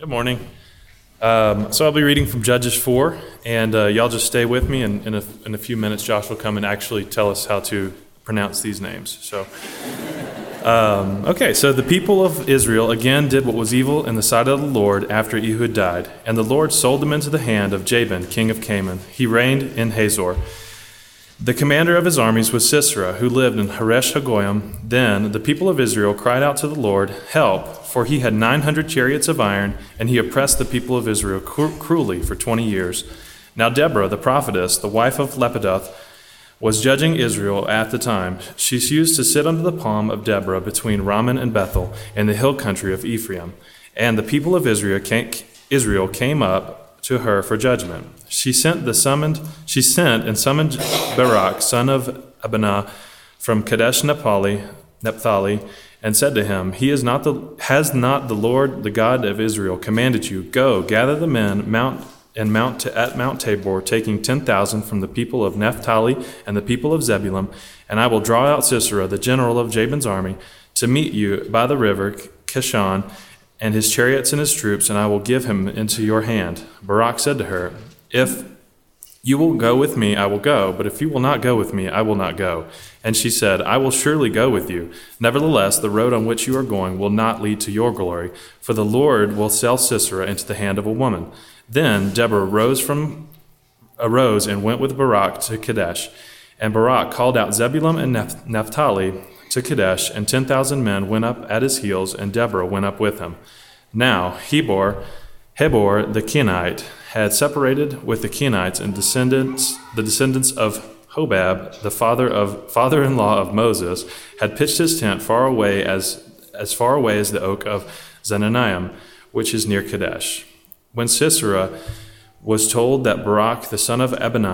Good morning. So I'll be reading from Judges 4, and y'all just stay with me, and in a few minutes Josh will come and actually tell us how to pronounce these names. So the people of Israel again did what was evil in the sight of the Lord after Ehud died, and the Lord sold them into the hand of Jabin, king of Canaan. He reigned in Hazor. The commander of his armies was Sisera, who lived in Haresh Hagoyim. Then the people of Israel cried out to the Lord, "Help!" For he had 900 chariots of iron, and he oppressed the people of Israel cruelly for 20 years. Now Deborah, the prophetess, the wife of Lapidoth, was judging Israel at the time. She used to sit under the palm of Deborah between Ramon and Bethel in the hill country of Ephraim. And the people of Israel came up to her for judgment. She sent and summoned Barak, son of Abinah, from Kadesh Naphtali, and said to him, Has not the Lord, the God of Israel, commanded you, Go, gather the men, at Mount Tabor, taking 10,000 from the people of Naphtali and the people of Zebulun, and I will draw out Sisera, the general of Jabin's army, to meet you by the river Kishon, and his chariots and his troops, and I will give him into your hand. Barak said to her, If you will go with me, I will go, but if you will not go with me, I will not go. And she said, I will surely go with you. Nevertheless, the road on which you are going will not lead to your glory, for the Lord will sell Sisera into the hand of a woman. Then Deborah arose and went with Barak to Kadesh. And Barak called out Zebulun and Naphtali to Kadesh, and 10,000 men went up at his heels, and Deborah went up with him. Now Hebor the Kenite had separated with the Kenites and the descendants of Hobab, the father-in-law of Moses, had pitched his tent as far away as the oak of Zenanaim, which is near Kadesh. When Sisera was told that Barak, the son of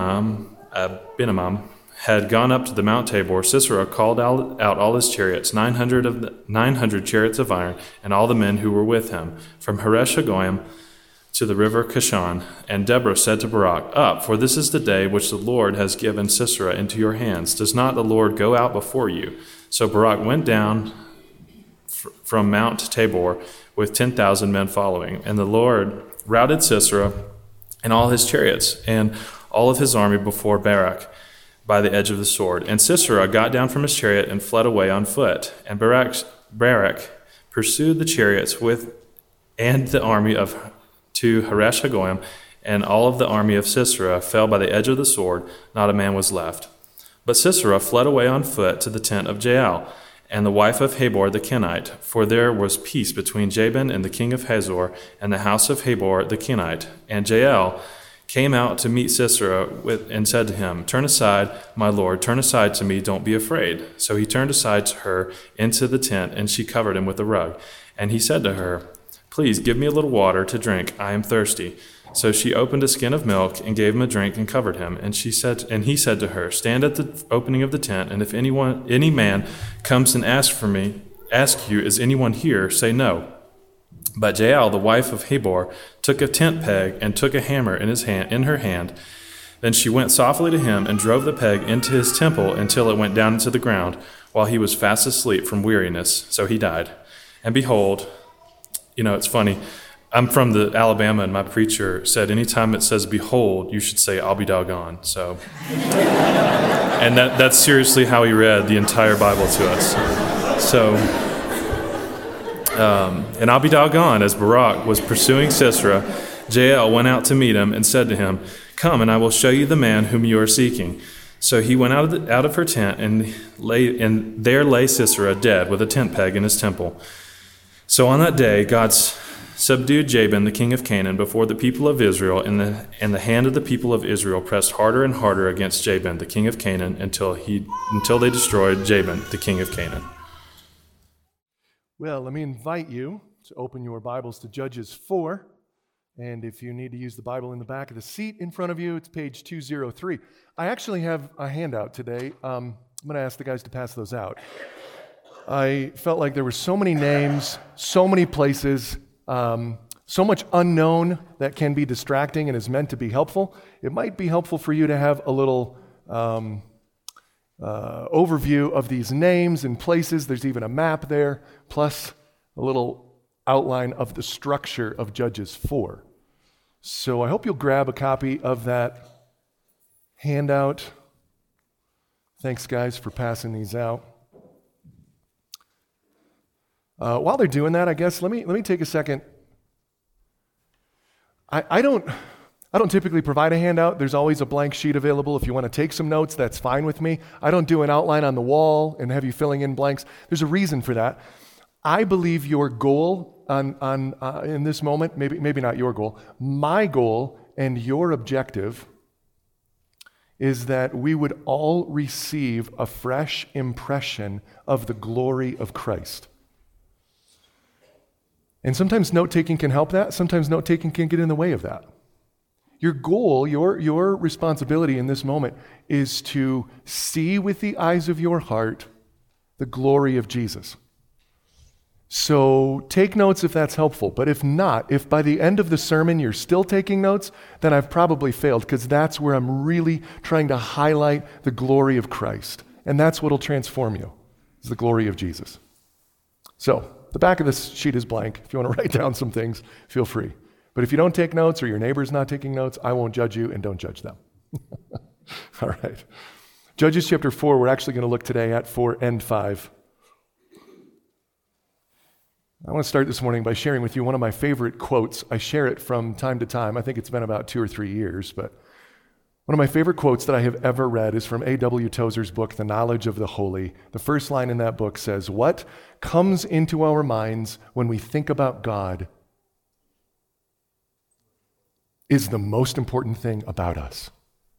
Abinadab, had gone up to the Mount Tabor, Sisera called out all his chariots, 900 chariots of iron, and all the men who were with him, from Haresh Hagoyim to the river Kishon. And Deborah said to Barak, Up, for this is the day which the Lord has given Sisera into your hands. Does not the Lord go out before you? So Barak went down from Mount Tabor with 10,000 men following, and the Lord routed Sisera and all his chariots and all of his army before Barak by the edge of the sword. And Sisera got down from his chariot and fled away on foot. And Barak pursued the chariots and the army to Haresh Hagoyim, and all of the army of Sisera fell by the edge of the sword. Not a man was left. But Sisera fled away on foot to the tent of Jael, and the wife of Habor the Kenite, for there was peace between Jabin and the king of Hazor, and the house of Habor the Kenite. And Jael came out to meet Sisera and said to him, Turn aside, my lord, turn aside to me, don't be afraid. So he turned aside to her into the tent, and she covered him with a rug. And he said to her, Please give me a little water to drink, I am thirsty. So she opened a skin of milk and gave him a drink and covered him. And he said to her, Stand at the opening of the tent, and if any man comes and asks you, Is anyone here? Say no. But Jael, the wife of Habor, took a tent peg and took a hammer in her hand. Then she went softly to him and drove the peg into his temple until it went down into the ground, while he was fast asleep from weariness. So he died. And behold, it's funny. I'm from Alabama, and my preacher said anytime it says behold, you should say I'll be doggone. So, and that's seriously how he read the entire Bible to us. So, and I'll be doggone, as Barak was pursuing Sisera, Jael went out to meet him and said to him, Come, and I will show you the man whom you are seeking. So he went out of her tent, and there lay Sisera dead with a tent peg in his temple. So on that day, God subdued Jabin, the king of Canaan, before the people of Israel, and the hand of the people of Israel pressed harder and harder against Jabin, the king of Canaan, until they destroyed Jabin, the king of Canaan. Well, let me invite you to open your Bibles to Judges 4. And if you need to use the Bible in the back of the seat in front of you, it's page 203. I actually have a handout today. I'm going to ask the guys to pass those out. I felt like there were so many names, so many places, so much unknown that can be distracting and is meant to be helpful. It might be helpful for you to have a little overview of these names and places. There's even a map there, plus a little outline of the structure of Judges 4. So I hope you'll grab a copy of that handout. Thanks, guys, for passing these out. While they're doing that, I guess, let me take a second. I don't typically provide a handout. There's always a blank sheet available. If you want to take some notes, that's fine with me. I don't do an outline on the wall and have you filling in blanks. There's a reason for that. I believe your goal in this moment, maybe not your goal, my goal and your objective is that we would all receive a fresh impression of the glory of Christ. And sometimes note-taking can help that. Sometimes note-taking can get in the way of that. Your goal, your responsibility in this moment is to see with the eyes of your heart the glory of Jesus. So take notes if that's helpful. But if not, if by the end of the sermon you're still taking notes, then I've probably failed, because that's where I'm really trying to highlight the glory of Christ. And that's what will transform you, is the glory of Jesus. So the back of this sheet is blank. If you want to write down some things, feel free. But if you don't take notes or your neighbor's not taking notes, I won't judge you, and don't judge them. All right. Judges chapter 4, we're actually going to look today at 4 and 5. I want to start this morning by sharing with you one of my favorite quotes. I share it from time to time. I think it's been about 2 or 3 years, but one of my favorite quotes that I have ever read is from A.W. Tozer's book, The Knowledge of the Holy. The first line in that book says, "What comes into our minds when we think about God is the most important thing about us."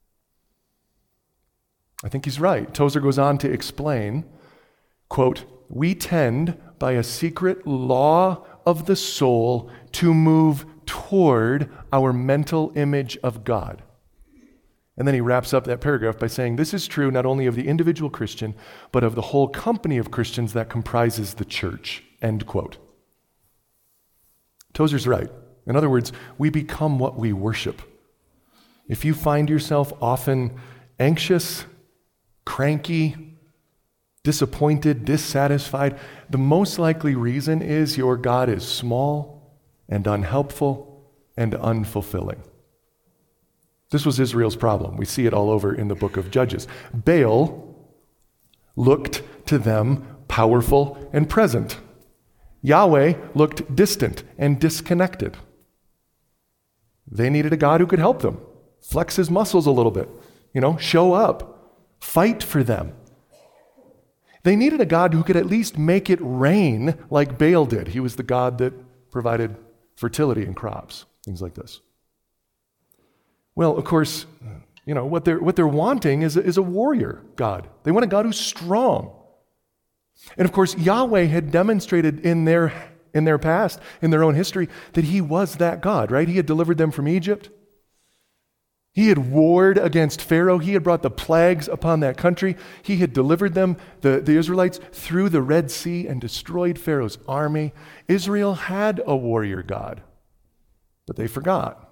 I think he's right. Tozer goes on to explain, quote, "We tend, by a secret law of the soul, to move toward our mental image of God." And then he wraps up that paragraph by saying, "This is true not only of the individual Christian, but of the whole company of Christians that comprises the church." End quote. Tozer's right. In other words, we become what we worship. If you find yourself often anxious, cranky, disappointed, dissatisfied, the most likely reason is your God is small and unhelpful and unfulfilling. This was Israel's problem. We see it all over in the book of Judges. Baal looked to them powerful and present. Yahweh looked distant and disconnected. They needed a God who could help them, flex his muscles a little bit, show up, fight for them. They needed a God who could at least make it rain like Baal did. He was the God that provided fertility and crops, things like this. Well, of course, what they're wanting is a warrior God. They want a God who's strong. And of course, Yahweh had demonstrated in their past, in their own history, that he was that God, right? He had delivered them from Egypt. He had warred against Pharaoh. He had brought the plagues upon that country. He had delivered them, the Israelites, through the Red Sea and destroyed Pharaoh's army. Israel had a warrior God, but they forgot.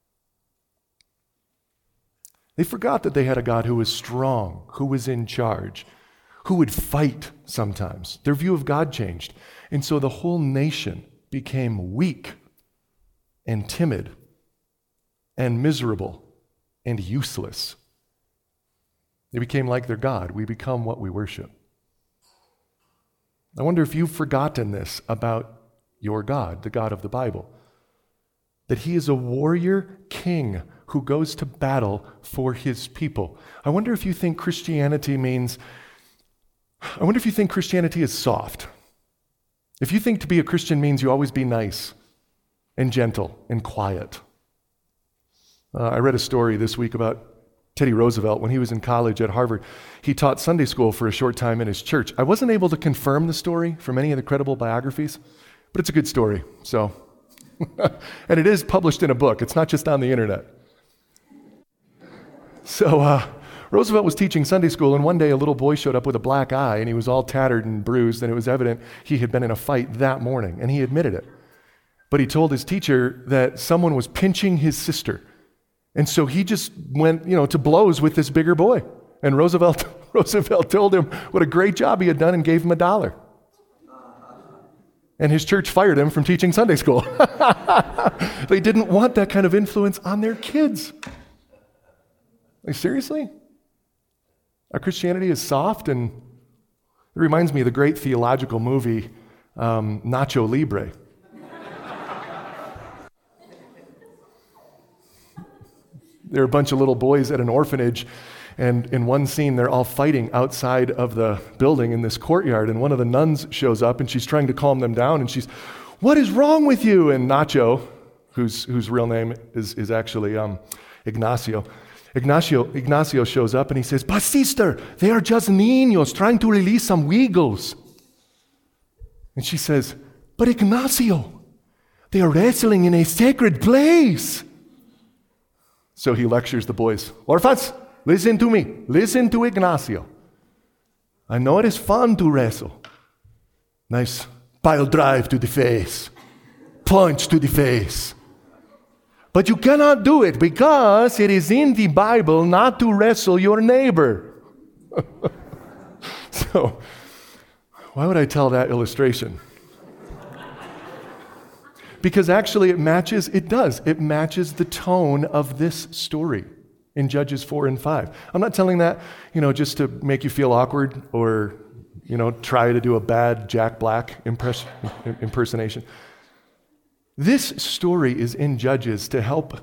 They forgot that they had a God who was strong, who was in charge, who would fight sometimes. Their view of God changed. And so the whole nation became weak and timid and miserable and useless. They became like their God. We become what we worship. I wonder if you've forgotten this about your God, the God of the Bible, that he is a warrior king who goes to battle for his people. I wonder if you think Christianity is soft. If you think to be a Christian means you always be nice and gentle and quiet. I read a story this week about Teddy Roosevelt. When he was in college at Harvard, he taught Sunday school for a short time in his church. I wasn't able to confirm the story from any of the credible biographies, but it's a good story. So, and it is published in a book. It's not just on the internet. So Roosevelt was teaching Sunday school, and one day a little boy showed up with a black eye, and he was all tattered and bruised, and it was evident he had been in a fight that morning, and he admitted it. But he told his teacher that someone was pinching his sister. And so he just went, to blows with this bigger boy. And Roosevelt told him what a great job he had done and gave him $1. And his church fired him from teaching Sunday school. They didn't want that kind of influence on their kids. Like, seriously? Our Christianity is soft, and it reminds me of the great theological movie, Nacho Libre. There are a bunch of little boys at an orphanage, and in one scene, they're all fighting outside of the building in this courtyard, and one of the nuns shows up, and she's trying to calm them down, and she's, "What is wrong with you?" And Nacho, whose real name is actually Ignacio shows up, and he says, "But sister, they are just niños trying to release some wiggles." And she says, "But Ignacio, they are wrestling in a sacred place." So he lectures the boys. "Orphans, listen to me. Listen to Ignacio. I know it is fun to wrestle. Nice pile drive to the face. Punch to the face. But you cannot do it because it is in the Bible not to wrestle your neighbor." So, why would I tell that illustration? Because actually it matches the tone of this story in Judges 4 and 5. I'm not telling that, just to make you feel awkward or, try to do a bad Jack Black impersonation. This story is in Judges to help,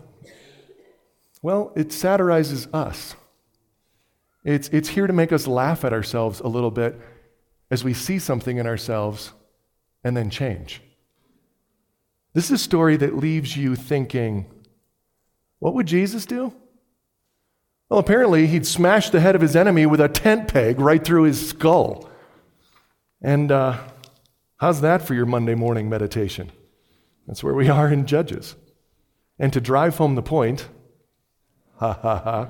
it satirizes us. It's here to make us laugh at ourselves a little bit as we see something in ourselves and then change. This is a story that leaves you thinking, what would Jesus do? Well, apparently he'd smash the head of his enemy with a tent peg right through his skull. And how's that for your Monday morning meditation? That's where we are in Judges. And to drive home the point, ha ha ha.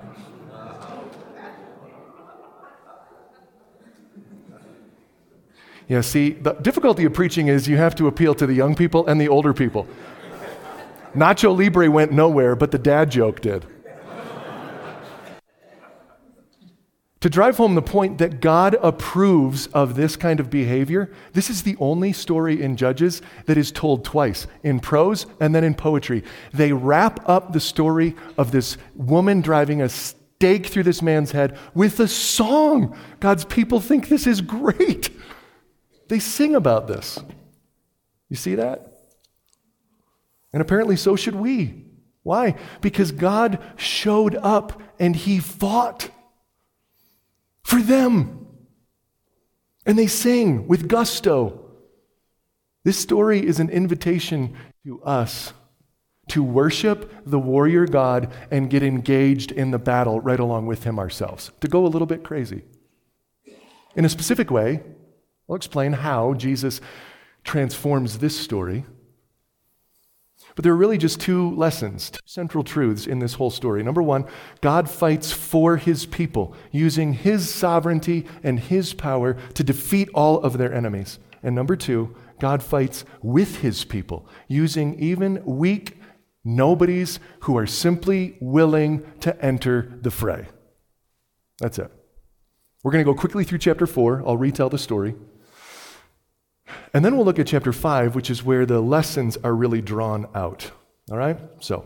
Yeah, see, the difficulty of preaching is you have to appeal to the young people and the older people. Nacho Libre went nowhere, but the dad joke did. To drive home the point that God approves of this kind of behavior, this is the only story in Judges that is told twice, in prose and then in poetry. They wrap up the story of this woman driving a stake through this man's head with a song. God's people think this is great. They sing about this. You see that? And apparently so should we. Why? Because God showed up and he fought for them. And they sing with gusto. This story is an invitation to us to worship the warrior God and get engaged in the battle right along with him ourselves, to go a little bit crazy. In a specific way, I'll explain how Jesus transforms this story. But there are really just two lessons, two central truths in this whole story. Number one, God fights for his people, using his sovereignty and his power to defeat all of their enemies. And number two, God fights with his people, using even weak nobodies who are simply willing to enter the fray. That's it. We're going to go quickly through chapter 4. I'll retell the story. And then we'll look at chapter 5, which is where the lessons are really drawn out. All right? So,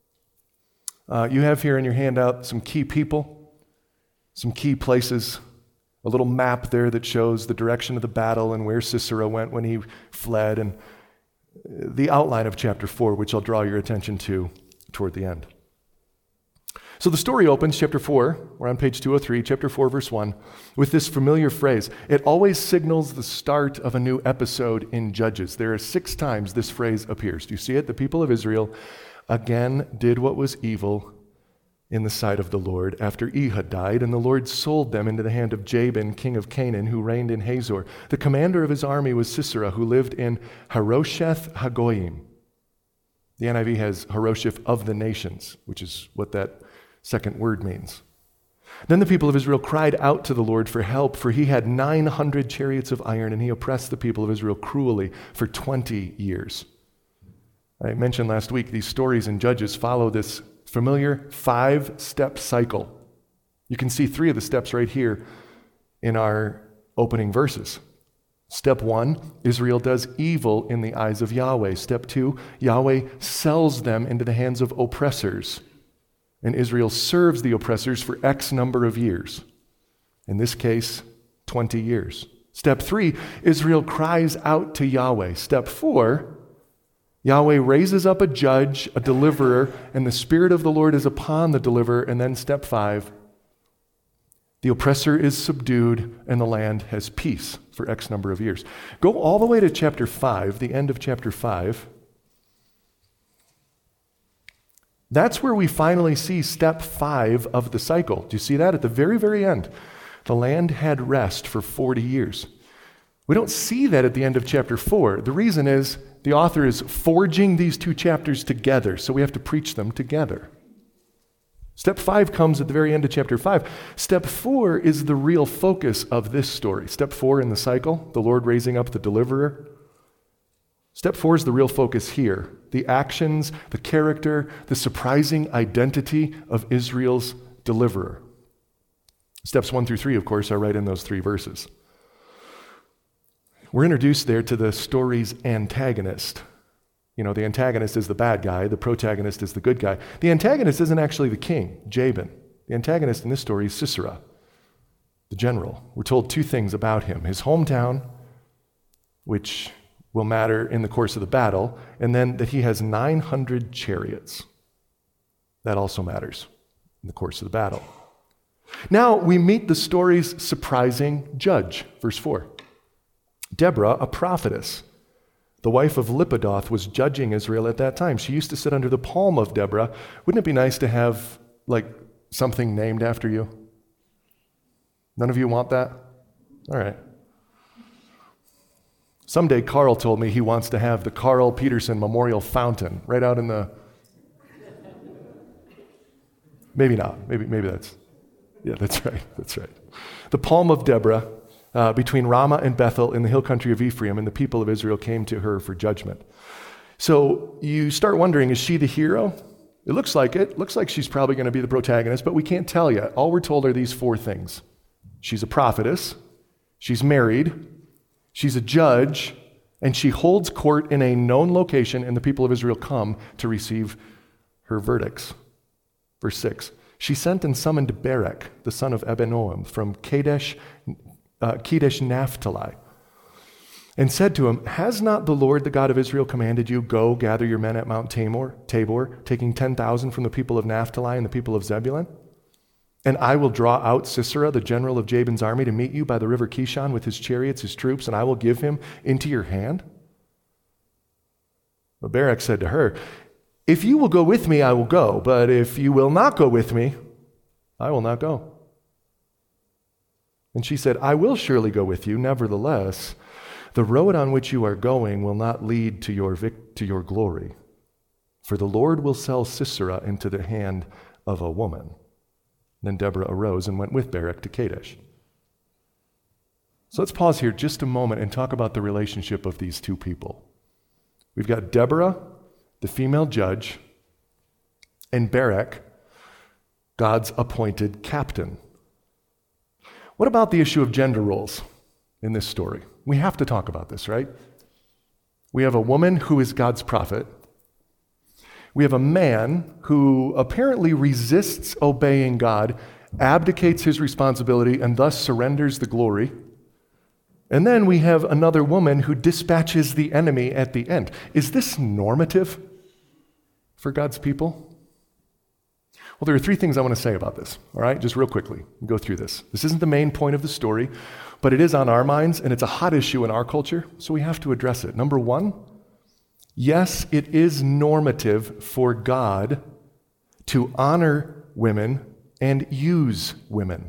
you have here in your handout some key people, some key places, a little map there that shows the direction of the battle and where Sisera went when he fled, and the outline of chapter 4, which I'll draw your attention to toward the end. So the story opens, chapter 4, we're on page 203, chapter 4, verse 1, with this familiar phrase. It always signals the start of a new episode in Judges. There are 6 times this phrase appears. Do you see it? The people of Israel again did what was evil in the sight of the Lord after Ehud died, and the Lord sold them into the hand of Jabin, king of Canaan, who reigned in Hazor. The commander of his army was Sisera, who lived in Harosheth Hagoyim. The NIV has Harosheth of the nations, which is what that second word means. Then the people of Israel cried out to the Lord for help, for he had 900 chariots of iron, and he oppressed the people of Israel cruelly for 20 years. I mentioned last week, these stories in Judges follow this familiar 5-step cycle. You can see 3 of the steps right here in our opening verses. Step 1, Israel does evil in the eyes of Yahweh. Step 2, Yahweh sells them into the hands of oppressors. And Israel serves the oppressors for X number of years. In this case, 20 years. Step 3, Israel cries out to Yahweh. Step 4, Yahweh raises up a judge, a deliverer, and the Spirit of the Lord is upon the deliverer. And then step 5, the oppressor is subdued and the land has peace for X number of years. Go all the way to chapter 5, the end of chapter 5. That's where we finally see step 5 of the cycle. Do you see that? At the very, very end, the land had rest for 40 years. We don't see that at the end of chapter 4. The reason is the author is forging these two chapters together, so we have to preach them together. Step 5 comes at the very end of chapter 5. Step 4 is the real focus of this story. Step 4 in the cycle, the Lord raising up the deliverer. Step 4 is the real focus here. The actions, the character, the surprising identity of Israel's deliverer. Steps 1 through 3, of course, are right in those 3 verses. We're introduced there to the story's antagonist. You know, the antagonist is the bad guy, the protagonist is the good guy. The antagonist isn't actually the king, Jabin. The antagonist in this story is Sisera, the general. We're told 2 things about him: his hometown, which will matter in the course of the battle, and then that he has 900 chariots. That also matters in the course of the battle. Now we meet the story's surprising judge, verse 4. Deborah, a prophetess, the wife of Lapidoth, was judging Israel at that time. She used to sit under the palm of Deborah. Wouldn't it be nice to have, something named after you? None of you want that? All right. Someday Carl told me he wants to have the Carl Peterson Memorial Fountain right out in the... Maybe not. Maybe that's... Yeah, that's right. That's right. The palm of Deborah, between Ramah and Bethel in the hill country of Ephraim, and the people of Israel came to her for judgment. So you start wondering, is she the hero? It looks like it. Looks like she's probably going to be the protagonist, but we can't tell yet. All we're told are these 4 things. She's a prophetess, she's married, she's a judge, and she holds court in a known location, and the people of Israel come to receive her verdicts. Verse 6, she sent and summoned Barak, the son of Abinoam, from Kadesh Naphtali, and said to him, has not the Lord, the God of Israel, commanded you, go gather your men at Mount Tabor, taking 10,000 from the people of Naphtali and the people of Zebulun? And I will draw out Sisera, the general of Jabin's army, to meet you by the river Kishon with his chariots, his troops, and I will give him into your hand. But Barak said to her, if you will go with me, I will go, but if you will not go with me, I will not go. And she said, I will surely go with you. Nevertheless, the road on which you are going will not lead to your glory, for the Lord will sell Sisera into the hand of a woman. Then Deborah arose and went with Barak to Kadesh. So let's pause here just a moment and talk about the relationship of these 2 people. We've got Deborah, the female judge, and Barak, God's appointed captain. What about the issue of gender roles in this story? We have to talk about this, right? We have a woman who is God's prophet. We have a man who apparently resists obeying God, abdicates his responsibility, and thus surrenders the glory. And then we have another woman who dispatches the enemy at the end. Is this normative for God's people? Well, there are 3 things I want to say about this, all right? Just real quickly, we'll go through this. This isn't the main point of the story, but it is on our minds, and it's a hot issue in our culture, so we have to address it. Number 1, yes, it is normative for God to honor women and use women.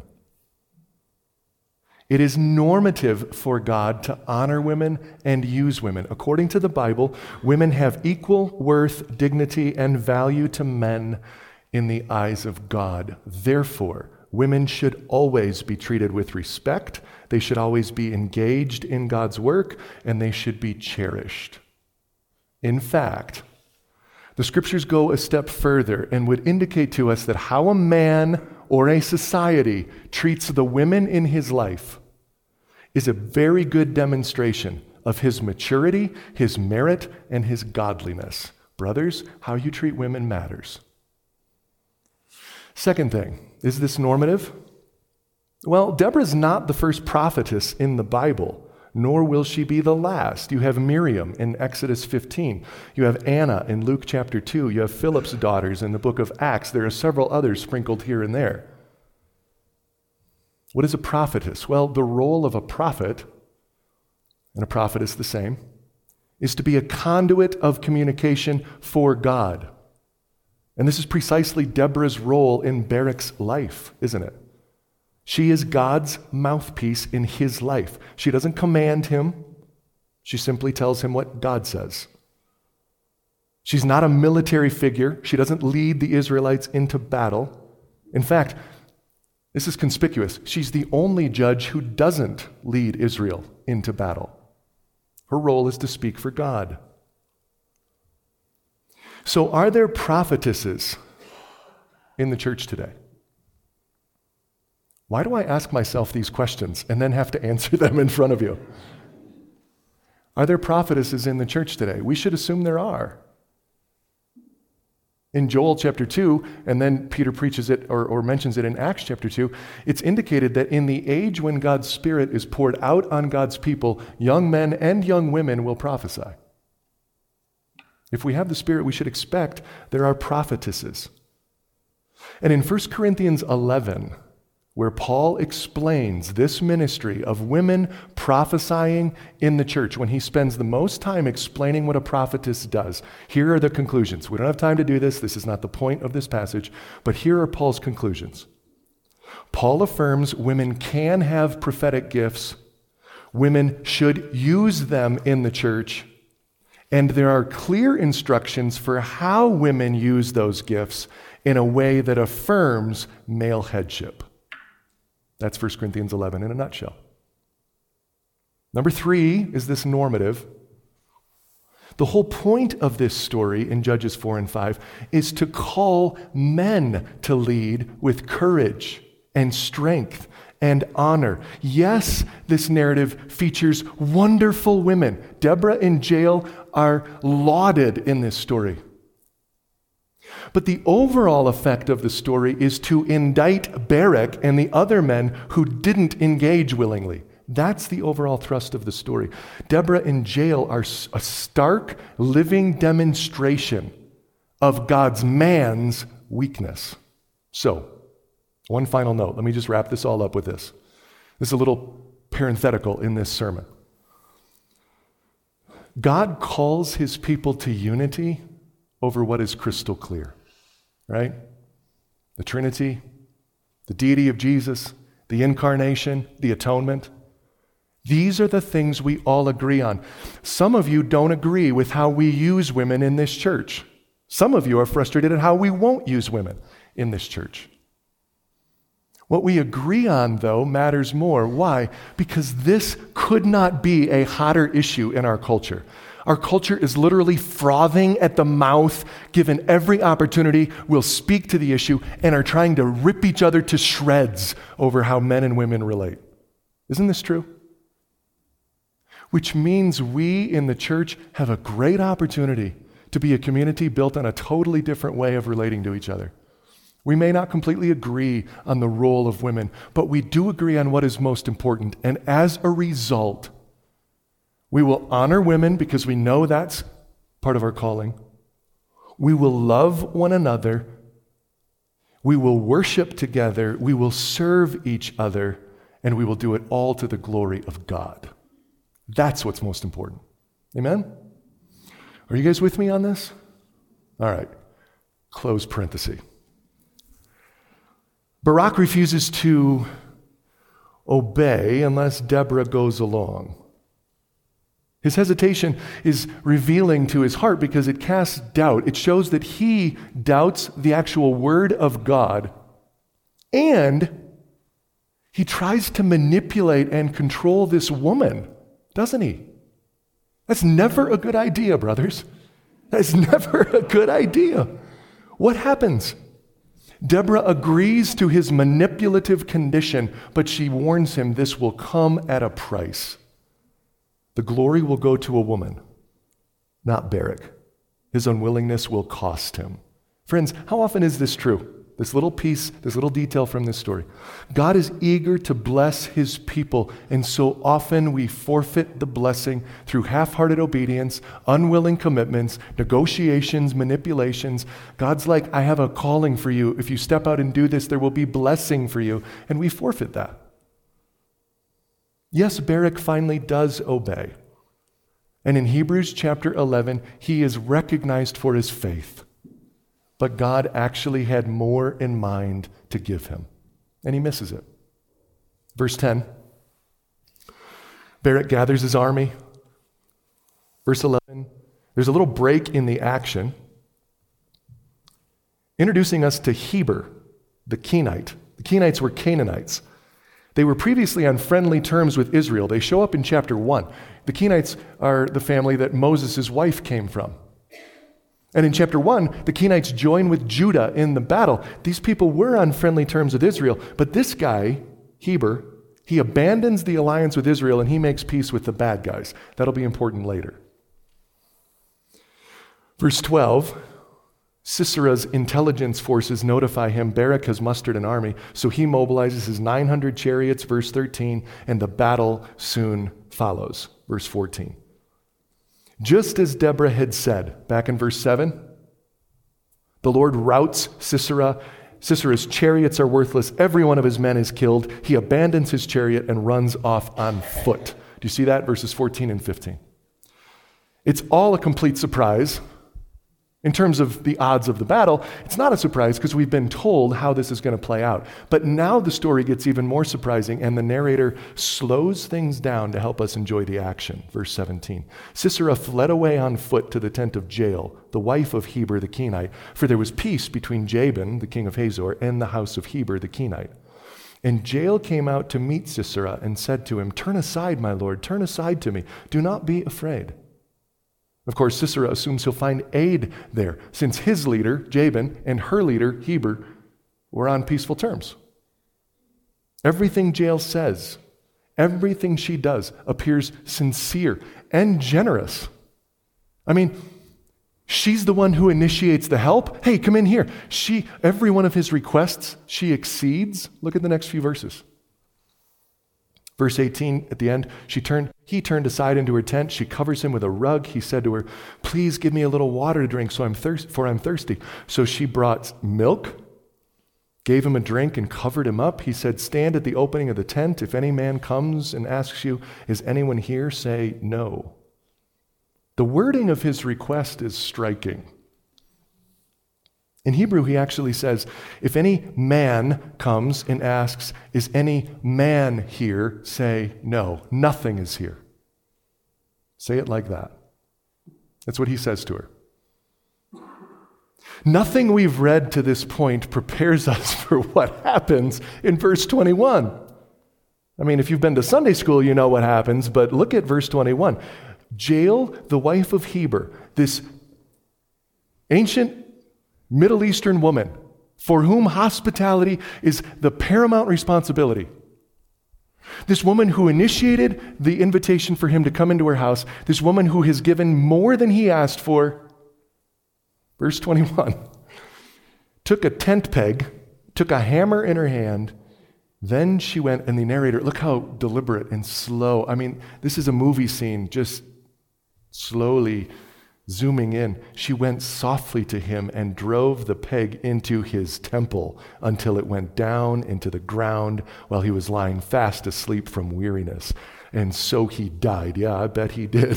It is normative for God to honor women and use women. According to the Bible, women have equal worth, dignity, and value to men in the eyes of God. Therefore, women should always be treated with respect, they should always be engaged in God's work, and they should be cherished. In fact, the scriptures go a step further and would indicate to us that how a man or a society treats the women in his life is a very good demonstration of his maturity, his merit, and his godliness. Brothers, how you treat women matters. Second thing, is this normative? Well, Deborah's not the first prophetess in the Bible, nor will she be the last. You have Miriam in Exodus 15. You have Anna in Luke chapter 2. You have Philip's daughters in the book of Acts. There are several others sprinkled here and there. What is a prophetess? Well, the role of a prophet, and a prophetess the same, is to be a conduit of communication for God. And this is precisely Deborah's role in Barak's life, isn't it? She is God's mouthpiece in his life. She doesn't command him. She simply tells him what God says. She's not a military figure. She doesn't lead the Israelites into battle. In fact, this is conspicuous. She's the only judge who doesn't lead Israel into battle. Her role is to speak for God. So are there prophetesses in the church today? Why do I ask myself these questions and then have to answer them in front of you? Are there prophetesses in the church today? We should assume there are. In Joel chapter 2, and then Peter preaches it or mentions it in Acts chapter 2, it's indicated that in the age when God's Spirit is poured out on God's people, young men and young women will prophesy. If we have the Spirit, we should expect there are prophetesses. And in 1 Corinthians 11, where Paul explains this ministry of women prophesying in the church, when he spends the most time explaining what a prophetess does, here are the conclusions. We don't have time to do this. This is not the point of this passage, but here are Paul's conclusions. Paul affirms women can have prophetic gifts. Women should use them in the church. And there are clear instructions for how women use those gifts in a way that affirms male headship. That's 1 Corinthians 11 in a nutshell. Number 3 is this normative. The whole point of this story in Judges 4 and 5 is to call men to lead with courage and strength and honor. Yes, this narrative features wonderful women. Deborah and Jael are lauded in this story. But the overall effect of the story is to indict Barak and the other men who didn't engage willingly. That's the overall thrust of the story. Deborah and Jael are a stark, living demonstration of God's man's weakness. So, one final note. Let me just wrap this all up with this. This is a little parenthetical in this sermon. God calls his people to unity over what is crystal clear, right? The Trinity, the deity of Jesus, the incarnation, the atonement. These are the things we all agree on. Some of you don't agree with how we use women in this church. Some of you are frustrated at how we won't use women in this church. What we agree on, though, matters more. Why? Because this could not be a hotter issue in our culture. Our culture is literally frothing at the mouth, given every opportunity, will speak to the issue and are trying to rip each other to shreds over how men and women relate. Isn't this true? Which means we in the church have a great opportunity to be a community built on a totally different way of relating to each other. We may not completely agree on the role of women, but we do agree on what is most important. And as a result, we will honor women because we know that's part of our calling. We will love one another. We will worship together. We will serve each other. And we will do it all to the glory of God. That's what's most important. Amen? Are you guys with me on this? All right. Close parenthesis. Barak refuses to obey unless Deborah goes along. His hesitation is revealing to his heart because it casts doubt. It shows that he doubts the actual word of God, and he tries to manipulate and control this woman, doesn't he? That's never a good idea, brothers. That's never a good idea. What happens? Deborah agrees to his manipulative condition, but she warns him this will come at a price. The glory will go to a woman, not Barak. His unwillingness will cost him. Friends, how often is this true? This little piece, this little detail from this story. God is eager to bless his people, and so often we forfeit the blessing through half-hearted obedience, unwilling commitments, negotiations, manipulations. God's like, I have a calling for you. If you step out and do this, there will be blessing for you, and we forfeit that. Yes, Barak finally does obey. And in Hebrews chapter 11, he is recognized for his faith. But God actually had more in mind to give him, and he misses it. Verse 10, Barak gathers his army. Verse 11, there's a little break in the action, introducing us to Heber, the Kenite. The Kenites were Canaanites. They were previously on friendly terms with Israel. They show up in chapter 1. The Kenites are the family that Moses' wife came from. And in chapter 1, the Kenites join with Judah in the battle. These people were on friendly terms with Israel, but this guy, Heber, he abandons the alliance with Israel and he makes peace with the bad guys. That'll be important later. Verse 12, Sisera's intelligence forces notify him Barak has mustered an army, so he mobilizes his 900 chariots, verse 13, and the battle soon follows, verse 14. Just as Deborah had said, back in verse 7, the Lord routs Sisera. Sisera's chariots are worthless. Every one of his men is killed. He abandons his chariot and runs off on foot. Do you see that? Verses 14 and 15. It's all a complete surprise. In terms of the odds of the battle, it's not a surprise because we've been told how this is going to play out. But now the story gets even more surprising, and the narrator slows things down to help us enjoy the action. Verse 17. Sisera fled away on foot to the tent of Jael, the wife of Heber the Kenite, for there was peace between Jabin, the king of Hazor, and the house of Heber the Kenite. And Jael came out to meet Sisera and said to him, "Turn aside, my lord, turn aside to me. Do not be afraid." Of course, Sisera assumes he'll find aid there, since his leader, Jabin, and her leader, Heber, were on peaceful terms. Everything Jael says, everything she does, appears sincere and generous. I mean, she's the one who initiates the help. Hey, come in here. Every one of his requests, she exceeds. Look at the next few verses. Verse 18, at the end, he turned aside into her tent. She covers him with a rug. He said to her, "Please give me a little water to drink, for I'm thirsty." So she brought milk, gave him a drink, and covered him up. He said, "Stand at the opening of the tent. If any man comes and asks you, 'Is anyone here?' say no." The wording of his request is striking. In Hebrew, he actually says, if any man comes and asks, "Is any man here?" say, "No, nothing is here." Say it like that. That's what he says to her. Nothing we've read to this point prepares us for what happens in verse 21. I mean, if you've been to Sunday school, you know what happens, but look at verse 21. Jael, the wife of Heber, this ancient Middle Eastern woman for whom hospitality is the paramount responsibility. This woman who initiated the invitation for him to come into her house, this woman who has given more than he asked for, verse 21, took a tent peg, took a hammer in her hand, then she went, and the narrator, look how deliberate and slow. I mean, this is a movie scene, just slowly zooming in. She went softly to him and drove the peg into his temple until it went down into the ground while he was lying fast asleep from weariness. And so he died. Yeah, I bet he did.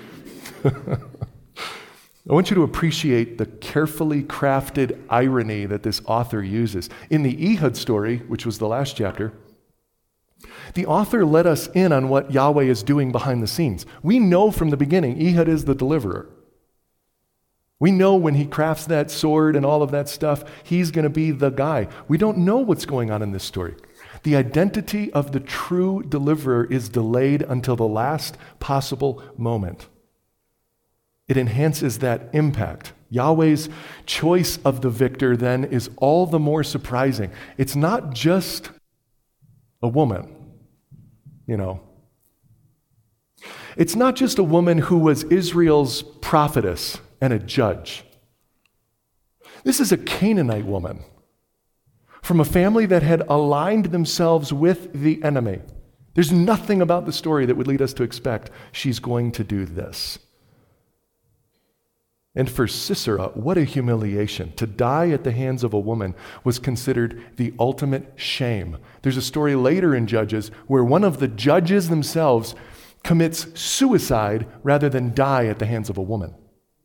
I want you to appreciate the carefully crafted irony that this author uses. In the Ehud story, which was the last chapter, the author let us in on what Yahweh is doing behind the scenes. We know from the beginning Ehud is the deliverer. We know when he crafts that sword and all of that stuff, he's going to be the guy. We don't know what's going on in this story. The identity of the true deliverer is delayed until the last possible moment. it enhances that impact. Yahweh's choice of the victor then is all the more surprising. It's not just a woman, It's not just a woman who was Israel's prophetess and a judge. This is a Canaanite woman from a family that had aligned themselves with the enemy. There's nothing about the story that would lead us to expect she's going to do this. And for Sisera, what a humiliation. To die at the hands of a woman was considered the ultimate shame. There's a story later in Judges where one of the judges themselves commits suicide rather than die at the hands of a woman.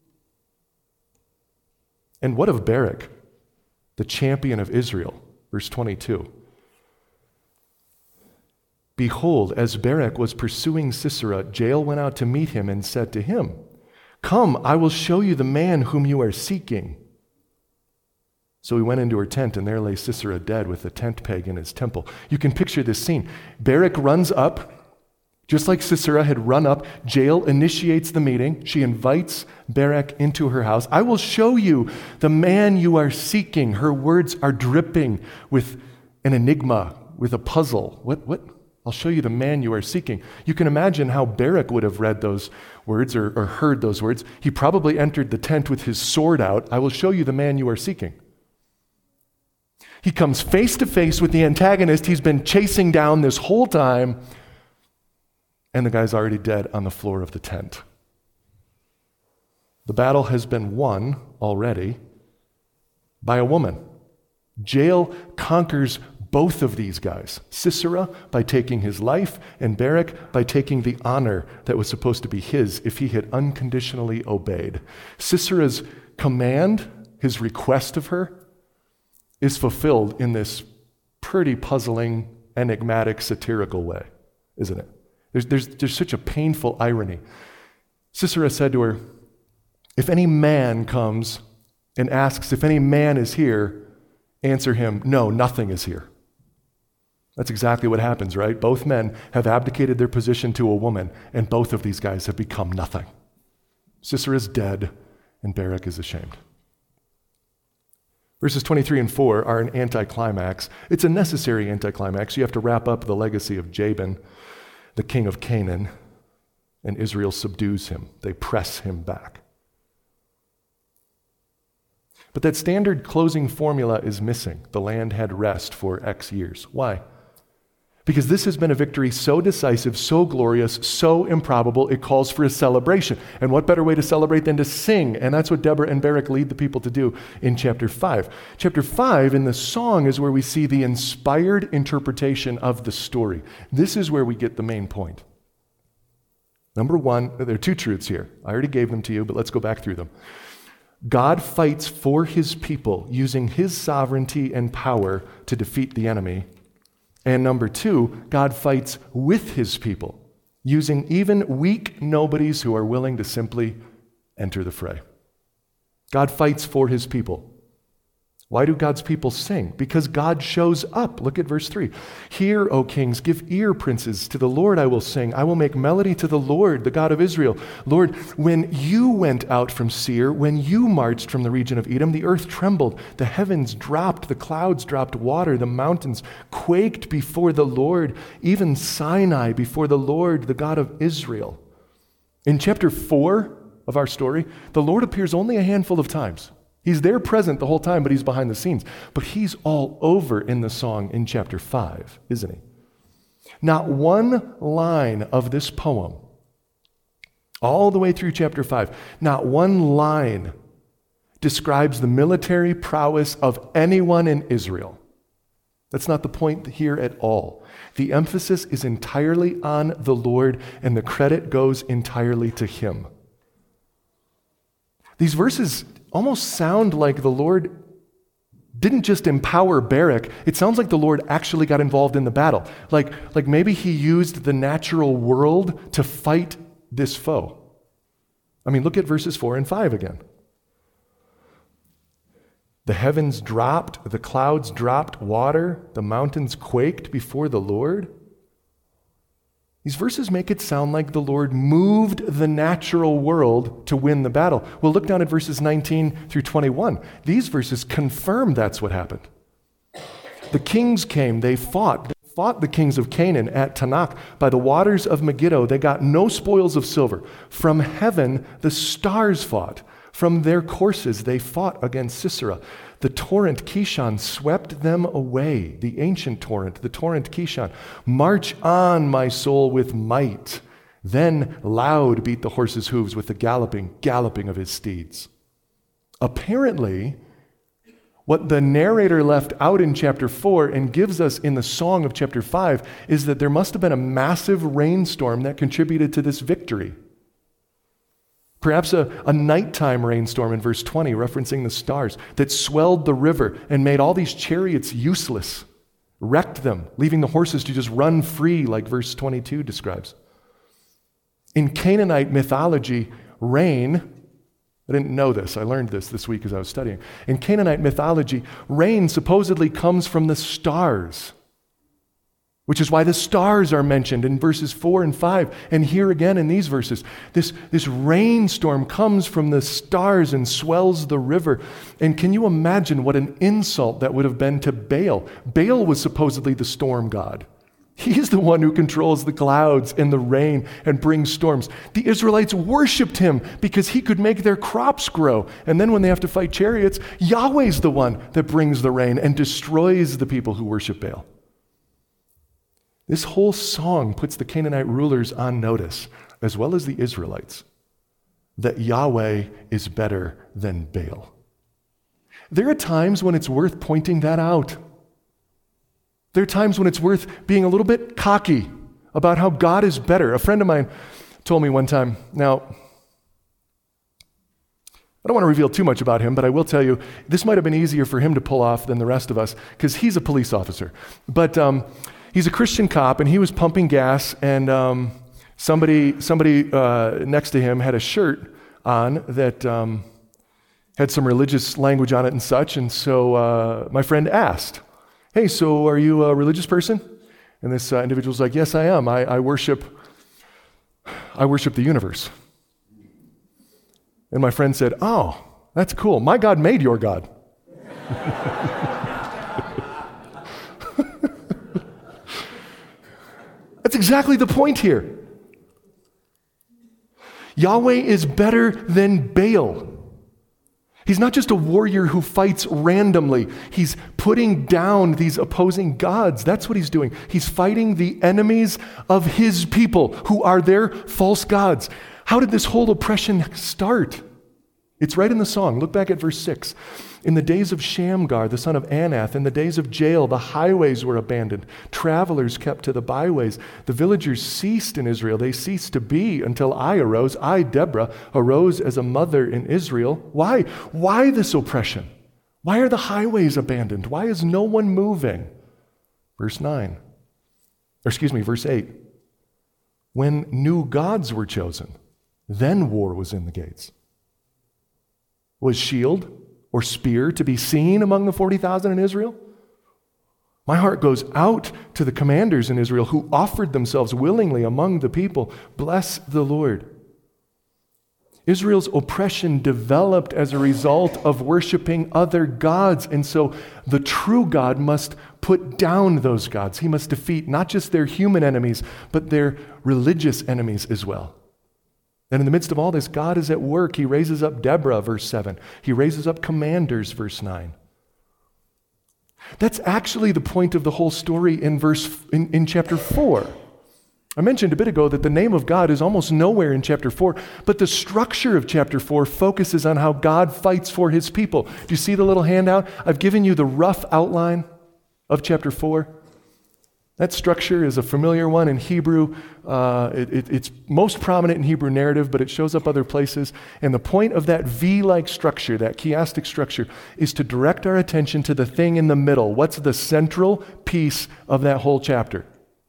And what of Barak, the champion of Israel? Verse 22. Behold, as Barak was pursuing Sisera, Jael went out to meet him and said to him, "Come, I will show you the man whom you are seeking." So he went into her tent, and there lay Sisera dead with the tent peg in his temple. You can picture this scene. Barak runs up, just like Sisera had run up. Jael initiates the meeting. She invites Barak into her house. "I will show you the man you are seeking." Her words are dripping with an enigma, with a puzzle. What? I'll show you the man you are seeking. You can imagine how Barak would have read those words or heard those words. He probably entered the tent with his sword out. "I will show you the man you are seeking." He comes face to face with the antagonist he's been chasing down this whole time, and the guy's already dead on the floor of the tent. The battle has been won already by a woman. Jael conquers both of these guys, Sisera by taking his life, and Barak by taking the honor that was supposed to be his if he had unconditionally obeyed. Sisera's command, his request of her, is fulfilled in this pretty puzzling, enigmatic, satirical way, isn't it? There's such a painful irony. Sisera said to her, "If any man comes and asks if any man is here, answer him, 'No, nothing is here.'" That's exactly what happens, right? Both men have abdicated their position to a woman, and both of these guys have become nothing. Sisera is dead, and Barak is ashamed. Verses 23 and 4 are an anticlimax. It's a necessary anticlimax. You have to wrap up the legacy of Jabin, the king of Canaan, and Israel subdues him. They press him back. But that standard closing formula is missing. The land had rest for X years. Why? Because this has been a victory so decisive, so glorious, so improbable, it calls for a celebration. And what better way to celebrate than to sing? And that's what Deborah and Barak lead the people to do in chapter 5. Chapter 5 in the song is where we see the inspired interpretation of the story. This is where we get the main point. Number one, there are two truths here. I already gave them to you, but let's go back through them. God fights for his people using his sovereignty and power to defeat the enemy. And number two, God fights with his people, using even weak nobodies who are willing to simply enter the fray. God fights for his people. Why do God's people sing? Because God shows up. Look at verse 3. "Hear, O kings, give ear, princes. To the Lord I will sing. I will make melody to the Lord, the God of Israel. Lord, when you went out from Seir, when you marched from the region of Edom, the earth trembled, the heavens dropped, the clouds dropped water, the mountains quaked before the Lord, even Sinai before the Lord, the God of Israel." In chapter 4 of our story, the Lord appears only a handful of times. He's there present the whole time, but he's behind the scenes. But he's all over in the song in chapter 5, isn't he? Not one line of this poem, all the way through chapter 5, not one line describes the military prowess of anyone in Israel. That's not the point here at all. The emphasis is entirely on the Lord, and the credit goes entirely to him. These verses almost sound like the Lord didn't just empower Barak. It sounds like the Lord actually got involved in the battle. Like maybe he used the natural world to fight this foe. I mean, look at verses 4 and 5 again. "The heavens dropped, the clouds dropped water, the mountains quaked before the Lord." These verses make it sound like the Lord moved the natural world to win the battle. Well, look down at verses 19 through 21. These verses confirm that's what happened. The kings came, they fought the kings of Canaan at Tanakh by the waters of Megiddo. They got no spoils of silver. From heaven, the stars fought. From their courses, they fought against Sisera. The torrent Kishon swept them away, the ancient torrent, the torrent Kishon. March on, my soul, with might. Then loud beat the horse's hooves with the galloping of his steeds. Apparently, what the narrator left out in chapter 4 and gives us in the song of chapter 5 is that there must have been a massive rainstorm that contributed to this victory. Perhaps a nighttime rainstorm in verse 20, referencing the stars, that swelled the river and made all these chariots useless, wrecked them, leaving the horses to just run free, like verse 22 describes. In Canaanite mythology, rain, I didn't know this, I learned this week as I was studying. In Canaanite mythology, rain supposedly comes from the stars, which is why the stars are mentioned in verses 4 and 5, and here again in these verses. This rainstorm comes from the stars and swells the river. And can you imagine what an insult that would have been to Baal? Baal was supposedly the storm god. He's the one who controls the clouds and the rain and brings storms. The Israelites worshiped him because he could make their crops grow. And then when they have to fight chariots, Yahweh's the one that brings the rain and destroys the people who worship Baal. This whole song puts the Canaanite rulers on notice, as well as the Israelites, that Yahweh is better than Baal. There are times when it's worth pointing that out. There are times when it's worth being a little bit cocky about how God is better. A friend of mine told me one time, now, I don't want to reveal too much about him, but I will tell you, this might have been easier for him to pull off than the rest of us, because he's a police officer. But he's a Christian cop, and he was pumping gas, and somebody next to him had a shirt on that had some religious language on it and such, and so my friend asked, "Hey, so are you a religious person?" And this individual's like, "Yes, I am. I worship the universe." And my friend said, "Oh, that's cool. My God made your God." That's exactly the point here. Yahweh is better than Baal. He's not just a warrior who fights randomly. He's putting down these opposing gods. That's what he's doing. He's fighting the enemies of his people, who are their false gods. How did this whole oppression start? It's right in the song. Look back at verse 6. In the days of Shamgar, the son of Anath, in the days of Jael, the highways were abandoned. Travelers kept to the byways. The villagers ceased in Israel. They ceased to be until I arose. I, Deborah, arose as a mother in Israel. Why? Why this oppression? Why are the highways abandoned? Why is no one moving? Verse 8. When new gods were chosen, then war was in the gates. Was shield or spear to be seen among the 40,000 in Israel? My heart goes out to the commanders in Israel who offered themselves willingly among the people. Bless the Lord. Israel's oppression developed as a result of worshiping other gods, and so the true God must put down those gods. He must defeat not just their human enemies, but their religious enemies as well. And in the midst of all this, God is at work. He raises up Deborah, verse 7. He raises up commanders, verse 9. That's actually the point of the whole story in chapter 4. I mentioned a bit ago that the name of God is almost nowhere in chapter 4, but the structure of chapter 4 focuses on how God fights for his people. Do you see the little handout? I've given you the rough outline of chapter 4. That structure is a familiar one in Hebrew. It's most prominent in Hebrew narrative, but it shows up other places. And the point of that V-like structure, that chiastic structure, is to direct our attention to the thing in the middle. What's the central piece of that whole chapter?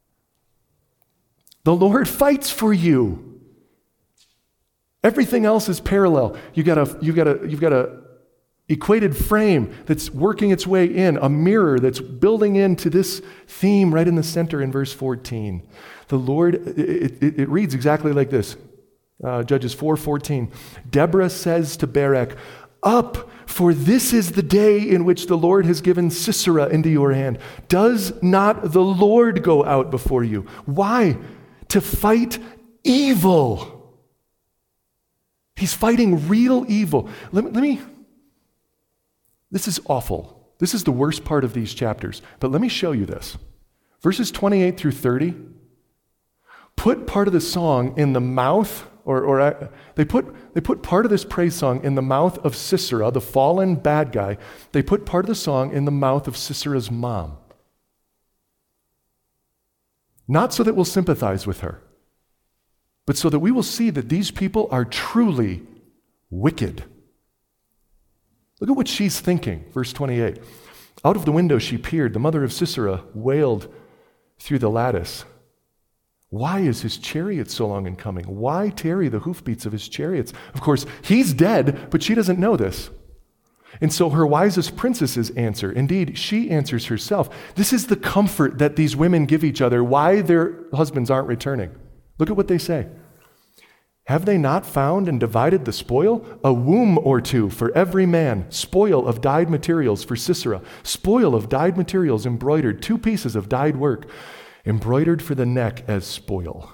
The Lord fights for you. Everything else is parallel. You've got a equated frame that's working its way in, a mirror that's building into this theme right in the center in verse 14. The Lord, it reads exactly like this. Judges 4:14. Deborah says to Barak, "Up, for this is the day in which the Lord has given Sisera into your hand. Does not the Lord go out before you?" Why? To fight evil. He's fighting real evil. Let me this is awful. This is the worst part of these chapters. But let me show you this. Verses 28 through 30, put part of the song in the mouth, they put part of this praise song in the mouth of Sisera, the fallen bad guy. They put part of the song in the mouth of Sisera's mom. Not so that we'll sympathize with her, but so that we will see that these people are truly wicked. Look at what she's thinking, verse 28. Out of the window she peered. The mother of Sisera wailed through the lattice. Why is his chariot so long in coming? Why tarry the hoofbeats of his chariots? Of course, he's dead, but she doesn't know this. And so her wisest princesses answer. Indeed, she answers herself. This is the comfort that these women give each other, why their husbands aren't returning. Look at what they say. Have they not found and divided the spoil? A womb or two for every man, spoil of dyed materials for Sisera, spoil of dyed materials embroidered, 2 pieces of dyed work, embroidered for the neck as spoil.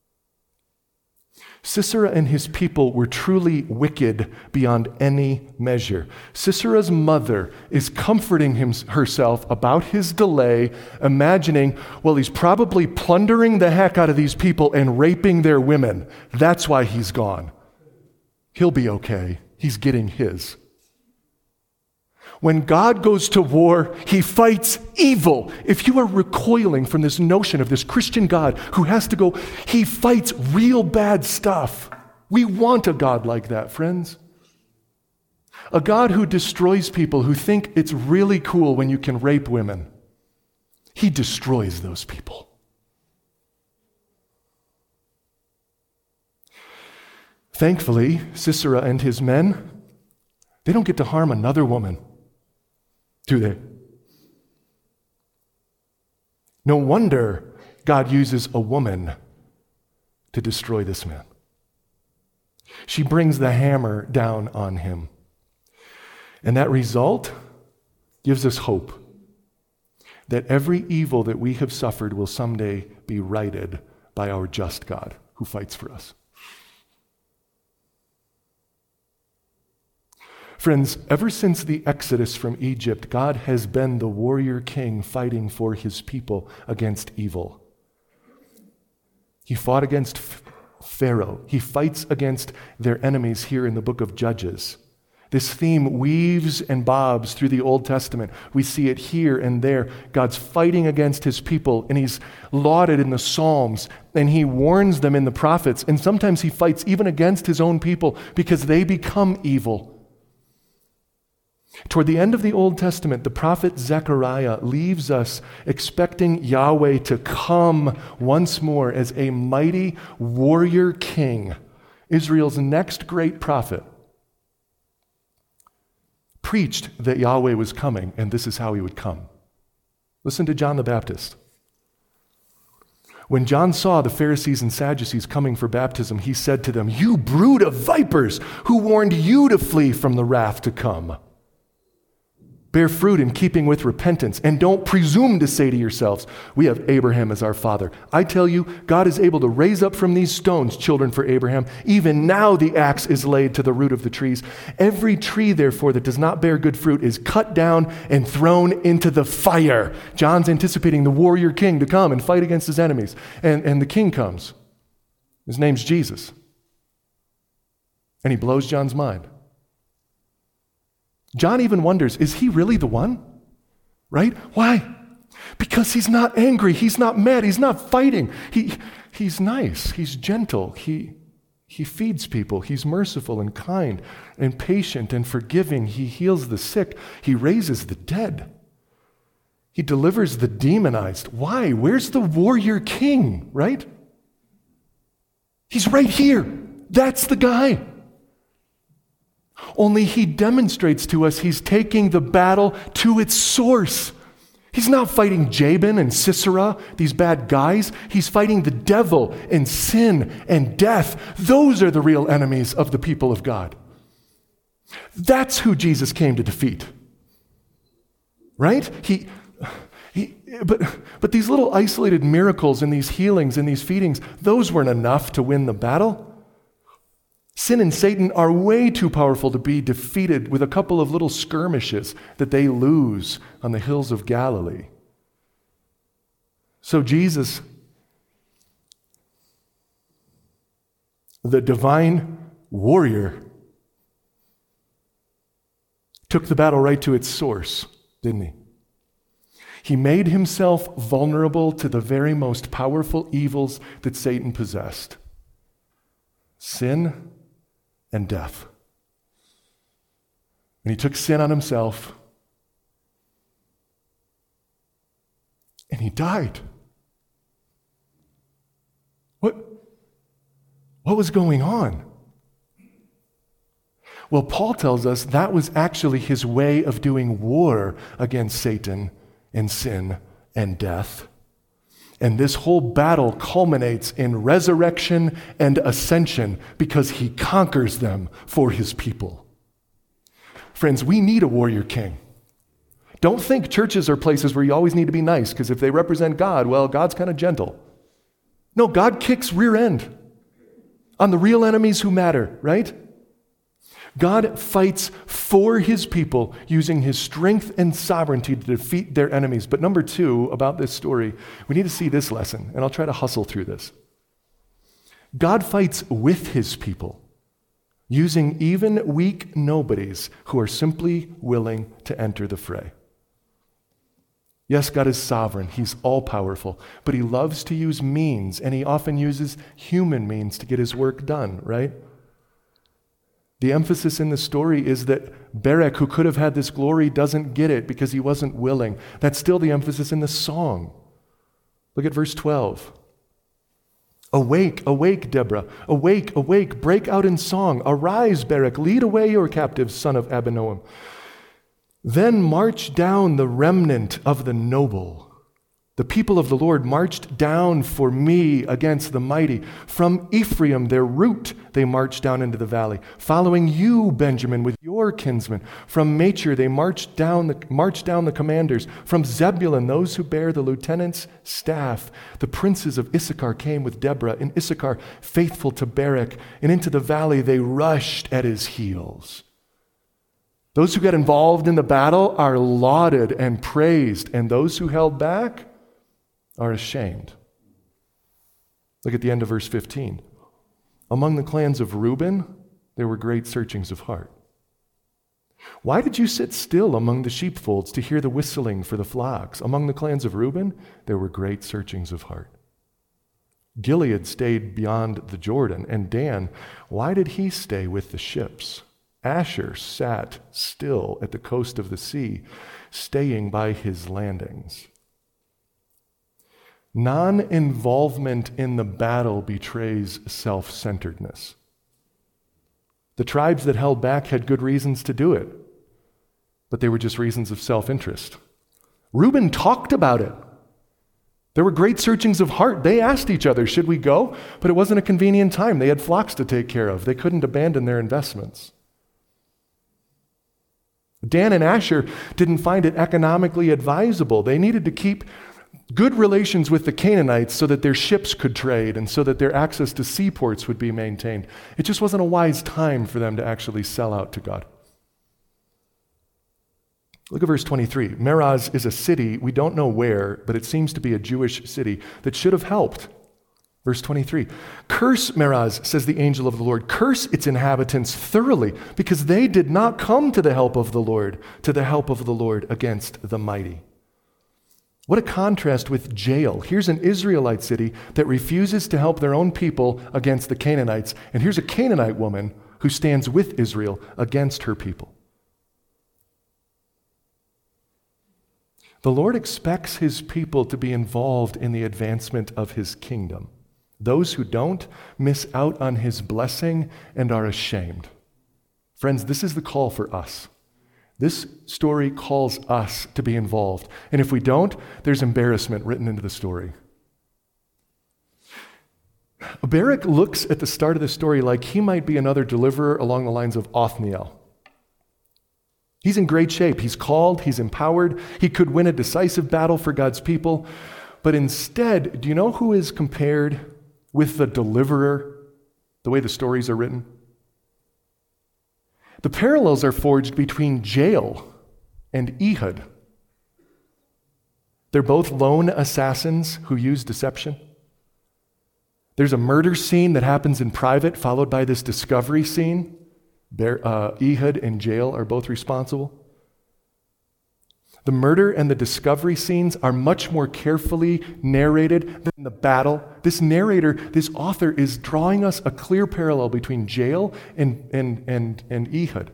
Sisera and his people were truly wicked beyond any measure. Sisera's mother is comforting herself about his delay, imagining, well, he's probably plundering the heck out of these people and raping their women. That's why he's gone. He'll be okay. He's getting his. When God goes to war, he fights evil. If you are recoiling from this notion of this Christian God who has to go, he fights real bad stuff. We want a God like that, friends. A God who destroys people who think it's really cool when you can rape women. He destroys those people. Thankfully, Sisera and his men, they don't get to harm another woman. Do they? No wonder God uses a woman to destroy this man. She brings the hammer down on him. And that result gives us hope that every evil that we have suffered will someday be righted by our just God who fights for us. Friends, ever since the Exodus from Egypt, God has been the warrior king fighting for his people against evil. He fought against Pharaoh. He fights against their enemies here in the book of Judges. This theme weaves and bobs through the Old Testament. We see it here and there. God's fighting against his people, and he's lauded in the Psalms, and he warns them in the prophets, and sometimes he fights even against his own people because they become evil. Toward the end of the Old Testament, the prophet Zechariah leaves us expecting Yahweh to come once more as a mighty warrior king, Israel's next great prophet. Preached that Yahweh was coming, and this is how he would come. Listen to John the Baptist. When John saw the Pharisees and Sadducees coming for baptism, he said to them, "You brood of vipers, who warned you to flee from the wrath to come? Bear fruit in keeping with repentance, and don't presume to say to yourselves, 'We have Abraham as our father.' I tell you, God is able to raise up from these stones children for Abraham. Even now the axe is laid to the root of the trees. Every tree, therefore, that does not bear good fruit is cut down and thrown into the fire." John's anticipating the warrior king to come and fight against his enemies. And the king comes. His name's Jesus. And he blows John's mind. John even wonders, is he really the one? Right? Why? Because he's not angry, he's not mad, he's not fighting. He's nice, he's gentle, he feeds people, he's merciful and kind and patient and forgiving. He heals the sick, he raises the dead. He delivers the demonized. Why? Where's the warrior king, right? He's right here. That's the guy. Only he demonstrates to us he's taking the battle to its source. He's not fighting Jabin and Sisera, these bad guys. He's fighting the devil and sin and death. Those are the real enemies of the people of God. That's who Jesus came to defeat. Right? But these little isolated miracles and these healings and these feedings, those weren't enough to win the battle. Sin and Satan are way too powerful to be defeated with a couple of little skirmishes that they lose on the hills of Galilee. So Jesus, the divine warrior, took the battle right to its source, didn't he? He made himself vulnerable to the very most powerful evils that Satan possessed: sin and death. And he took sin on himself, and he died. What was going on? Well, Paul tells us that was actually his way of doing war against Satan and sin and death. And this whole battle culminates in resurrection and ascension because he conquers them for his people. Friends, we need a warrior king. Don't think churches are places where you always need to be nice, because if they represent God, well, God's kind of gentle. No, God kicks rear end on the real enemies who matter, right? God fights for his people using his strength and sovereignty to defeat their enemies. But number two about this story, we need to see this lesson, and I'll try to hustle through this. God fights with his people, using even weak nobodies who are simply willing to enter the fray. Yes, God is sovereign. He's all-powerful, but he loves to use means, and he often uses human means to get his work done, right? The emphasis in the story is that Barak, who could have had this glory, doesn't get it because he wasn't willing. That's still the emphasis in the song. Look at verse 12. Awake, awake, Deborah. Awake, awake, break out in song. Arise, Barak, lead away your captives, son of Abinoam. Then march down the remnant of the noble. The people of the Lord marched down for me against the mighty. From Ephraim, their root, they marched down into the valley. Following you, Benjamin, with your kinsmen. From Machir, they marched down the commanders. From Zebulun, those who bear the lieutenant's staff. The princes of Issachar came with Deborah, and Issachar faithful to Barak. And into the valley they rushed at his heels. Those who got involved in the battle are lauded and praised, and those who held back are ashamed. Look at the end of verse 15. Among the clans of Reuben, there were great searchings of heart. Why did you sit still among the sheepfolds to hear the whistling for the flocks? Among the clans of Reuben, there were great searchings of heart. Gilead stayed beyond the Jordan, and Dan, why did he stay with the ships? Asher sat still at the coast of the sea, staying by his landings. Non-involvement in the battle betrays self-centeredness. The tribes that held back had good reasons to do it, but they were just reasons of self-interest. Reuben talked about it. There were great searchings of heart. They asked each other, should we go? But it wasn't a convenient time. They had flocks to take care of. They couldn't abandon their investments. Dan and Asher didn't find it economically advisable. They needed to keep good relations with the Canaanites so that their ships could trade and so that their access to seaports would be maintained. It just wasn't a wise time for them to actually sell out to God. Look at verse 23. Meroz is a city, we don't know where, but it seems to be a Jewish city that should have helped. Verse 23. Curse Meroz, says the angel of the Lord. Curse its inhabitants thoroughly, because they did not come to the help of the Lord against the mighty. What a contrast with Jael. Here's an Israelite city that refuses to help their own people against the Canaanites, and here's a Canaanite woman who stands with Israel against her people. The Lord expects his people to be involved in the advancement of his kingdom. Those who don't miss out on his blessing and are ashamed. Friends, this is the call for us. This story calls us to be involved. And if we don't, there's embarrassment written into the story. Barak looks at the start of the story like he might be another deliverer along the lines of Othniel. He's in great shape. He's called, he's empowered. He could win a decisive battle for God's people. But instead, do you know who is compared with the deliverer, the way the stories are written? The parallels are forged between Jael and Ehud. They're both lone assassins who use deception. There's a murder scene that happens in private, followed by this discovery scene. Ehud and Jael are both responsible. The murder and the discovery scenes are much more carefully narrated than the battle. This narrator, this author, is drawing us a clear parallel between Jael and Ehud.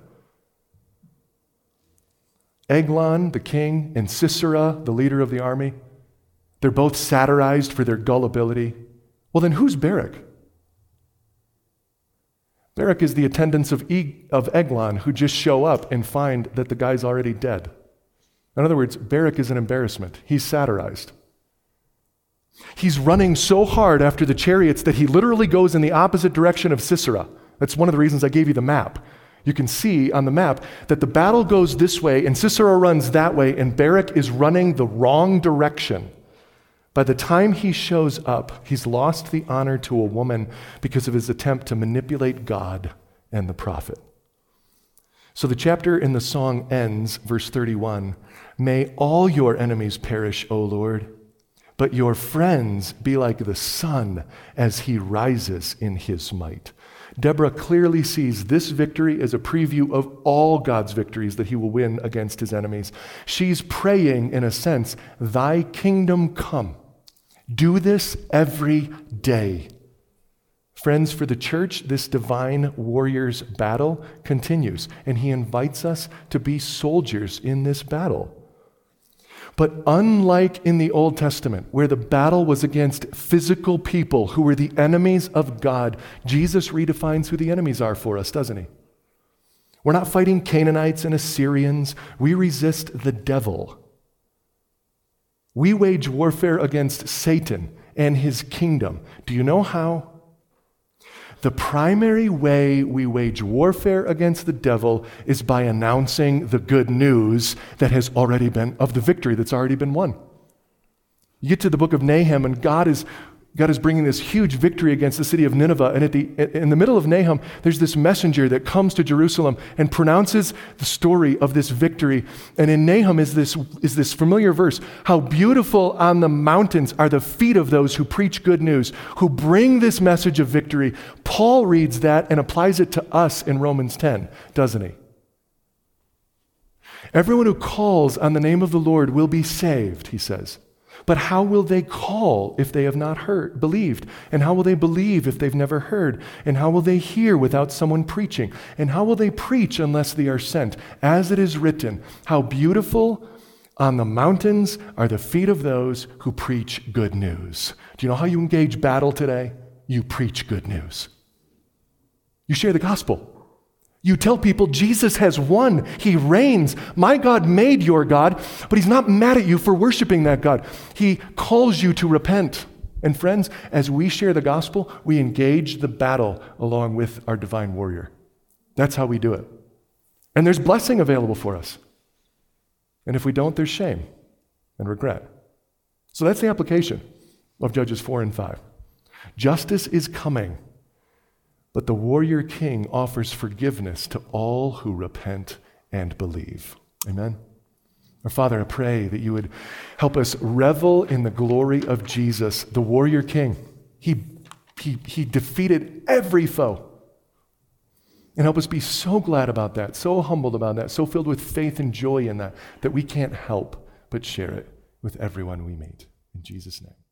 Eglon, the king, and Sisera, the leader of the army, they're both satirized for their gullibility. Well, then who's Barak? Barak is the attendants of Eglon who just show up and find that the guy's already dead. In other words, Barak is an embarrassment. He's satirized. He's running so hard after the chariots that he literally goes in the opposite direction of Sisera. That's one of the reasons I gave you the map. You can see on the map that the battle goes this way and Sisera runs that way, and Barak is running the wrong direction. By the time he shows up, he's lost the honor to a woman because of his attempt to manipulate God and the prophet. So the chapter in the song ends, verse 31, "May all your enemies perish, O Lord, but your friends be like the sun as he rises in his might." Deborah clearly sees this victory as a preview of all God's victories that he will win against his enemies. She's praying, in a sense, "Thy kingdom come. Do this every day." Friends, for the church, this divine warrior's battle continues, and he invites us to be soldiers in this battle. But unlike in the Old Testament, where the battle was against physical people who were the enemies of God, Jesus redefines who the enemies are for us, doesn't he? We're not fighting Canaanites and Assyrians. We resist the devil. We wage warfare against Satan and his kingdom. Do you know how? The primary way we wage warfare against the devil is by announcing the good news that has already been, of the victory that's already been won. You get to the book of Nahum, and God is bringing this huge victory against the city of Nineveh. And in the middle of Nahum, there's this messenger that comes to Jerusalem and pronounces the story of this victory. And in Nahum is this familiar verse, "How beautiful on the mountains are the feet of those who preach good news, who bring this message of victory." Paul reads that and applies it to us in Romans 10, doesn't he? "Everyone who calls on the name of the Lord will be saved," he says. "But how will they call if they have not believed? And how will they believe if they've never heard? And how will they hear without someone preaching? And how will they preach unless they are sent? As it is written, how beautiful on the mountains are the feet of those who preach good news." Do you know how you engage battle today? You preach good news. You share the gospel. You tell people Jesus has won. He reigns. My God made your God, but he's not mad at you for worshiping that God. He calls you to repent. And friends, as we share the gospel, we engage the battle along with our divine warrior. That's how we do it. And there's blessing available for us. And if we don't, there's shame and regret. So that's the application of Judges 4 and 5. Justice is coming. But the warrior king offers forgiveness to all who repent and believe. Amen? Our Father, I pray that you would help us revel in the glory of Jesus, the warrior king. He defeated every foe. And help us be so glad about that, so humbled about that, so filled with faith and joy in that, that we can't help but share it with everyone we meet. In Jesus' name.